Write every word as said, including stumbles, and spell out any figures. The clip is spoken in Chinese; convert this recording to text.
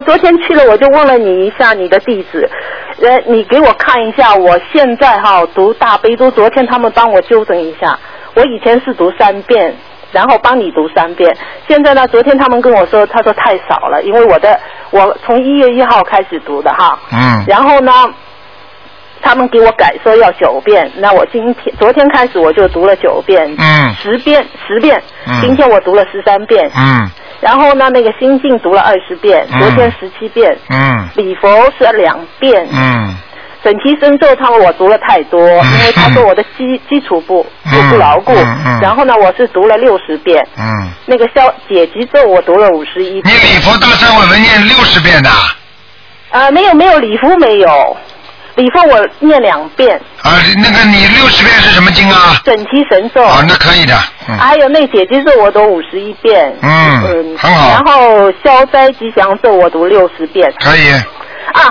昨天去了，我就问了你一下你的地址，呃，你给我看一下，我现在哈读大悲咒，昨天他们帮我纠正一下，我以前是读三遍，然后帮你读三遍，现在呢，昨天他们跟我说，他说太少了，因为我的我从一月一号开始读的哈， 嗯， 然后呢。他们给我改说要九遍，那我今天昨天开始我就读了九遍， 嗯， 十遍十遍， 嗯， 今天我读了十三遍， 嗯， 然后呢那个心经读了二十遍， 嗯， 昨天十七遍， 嗯， 礼佛是两遍， 嗯， 准提神咒他们我读了太多，嗯，因为他说我的基基础不不不牢固， 嗯嗯， 然后呢我是读了六十遍， 嗯， 那个消解结咒我读了五十一遍。 你礼佛大忏悔文念六十遍的？ 啊，没有没有礼佛没有。礼佛我念两遍。 啊，那个你六十遍是什么经啊？ 准提神咒。 哦，那可以的。嗯、 还有那解结咒我读五十一遍。 嗯，嗯很好。 然后消灾吉祥咒我读六十遍。 可以。